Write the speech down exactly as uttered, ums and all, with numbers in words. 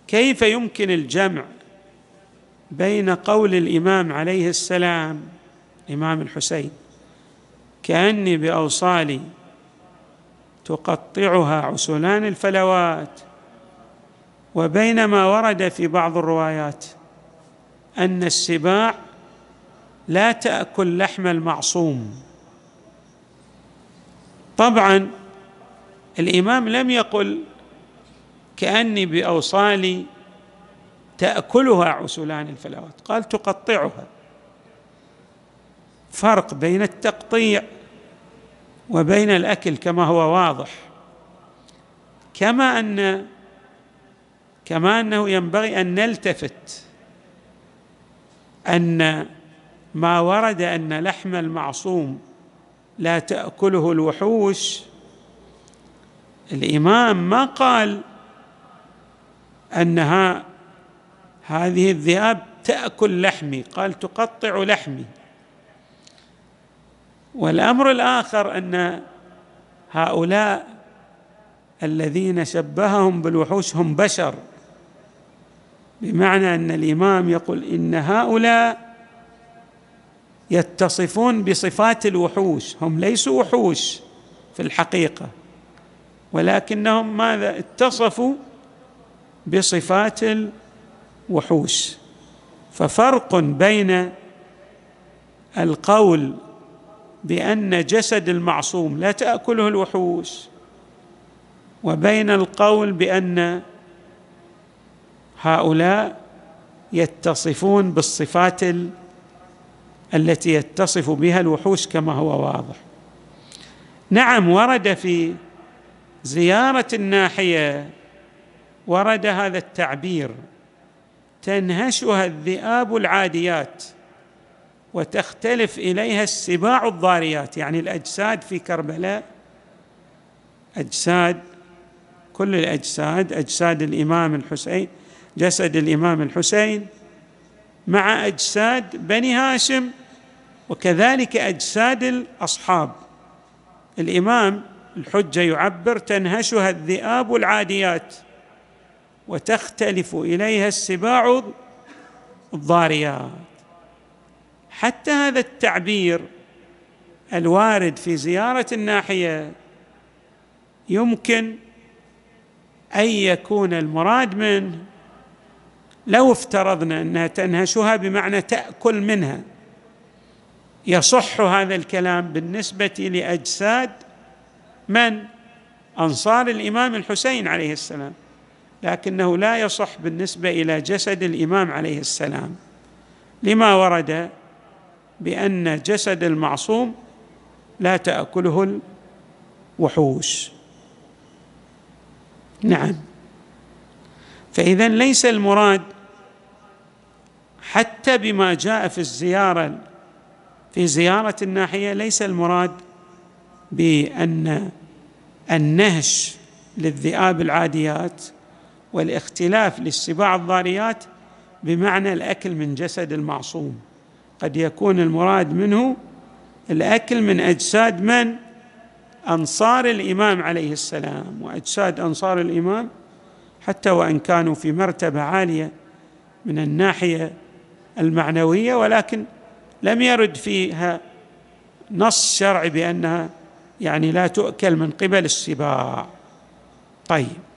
كيف يمكن الجمع بين قول الإمام عليه السلام الإمام الحسين كأني بأوصالي تقطعها عسلان الفلوات، وبين ما ورد في بعض الروايات أن السباع لا تأكل لحم المعصوم؟ طبعا الإمام لم يقل كأني بأوصالي تأكلها عسلان الفلوات، قال تقطعها. فرق بين التقطيع وبين الأكل كما هو واضح. كما أن كما أنه ينبغي أن نلتفت أن ما ورد أن لحم المعصوم لا تأكله الوحوش، الإمام ما قال أنها هذه الذئاب تأكل لحمي، قال تقطع لحمي. والأمر الآخر أن هؤلاء الذين شبههم بالوحوش هم بشر، بمعنى أن الإمام يقول إن هؤلاء يتصفون بصفات الوحوش، هم ليسوا وحوش في الحقيقة، ولكنهم ماذا؟ اتصفوا بصفات الوحوش. ففرق بين القول بأن جسد المعصوم لا تأكله الوحوش وبين القول بأن هؤلاء يتصفون بالصفات التي يتصف بها الوحوش كما هو واضح. نعم، ورد في زيارة الناحية ورد هذا التعبير: تنهشها الذئاب العاديات وتختلف إليها السباع الضاريات. يعني الأجساد في كربلاء أجساد، كل الأجساد، أجساد الإمام الحسين، جسد الإمام الحسين مع أجساد بني هاشم، وكذلك أجساد الأصحاب. الإمام الحجة يعبر: تنهشها الذئاب العاديات وتختلف إليها السباع الضاريات. حتى هذا التعبير الوارد في زيارة الناحية يمكن أن يكون المراد منه، لو افترضنا أنها تنهشها بمعنى تأكل منها، يصح هذا الكلام بالنسبة لأجساد من؟ أنصار الإمام الحسين عليه السلام، لكنه لا يصح بالنسبة إلى جسد الإمام عليه السلام، لما ورد بأن جسد المعصوم لا تأكله الوحوش. نعم، فإذا ليس المراد حتى بما جاء في الزيارة في زيارة الناحية، ليس المراد بأن النهش للذئاب العاديات والاختلاف للسباع الضاريات بمعنى الأكل من جسد المعصوم. قد يكون المراد منه الأكل من أجساد من؟ أنصار الإمام عليه السلام. وأجساد أنصار الإمام حتى وإن كانوا في مرتبة عالية من الناحية المعنوية، ولكن لم يرد فيها نص شرعي بأنها يعني لا تؤكل من قبل السباع. طيب،